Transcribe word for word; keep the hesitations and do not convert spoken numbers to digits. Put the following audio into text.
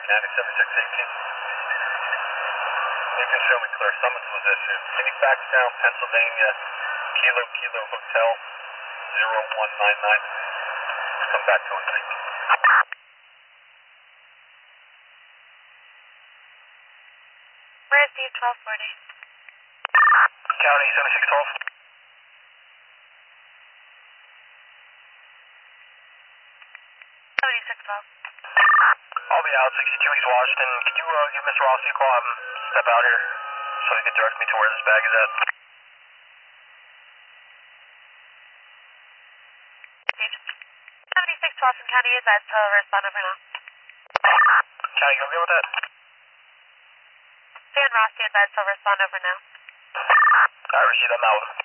County seventy-six eighteen. You can show me clear summons was issued. Can you fax down Pennsylvania Kilo Kilo Hotel zero one nine nine? Come back to it, thank you. Where's Steve twelve forty? County seventy-six twelve. seventy-six twelve. I'll be out, sixty-two East Washington. Could you uh, give Mister Rossi a call, have him step out here so he can direct me to where this bag is at? seventy-six twelve from County is that, so respond over now. County, you okay with that? Dan Rossi is that, so respond over now. I received that now with him.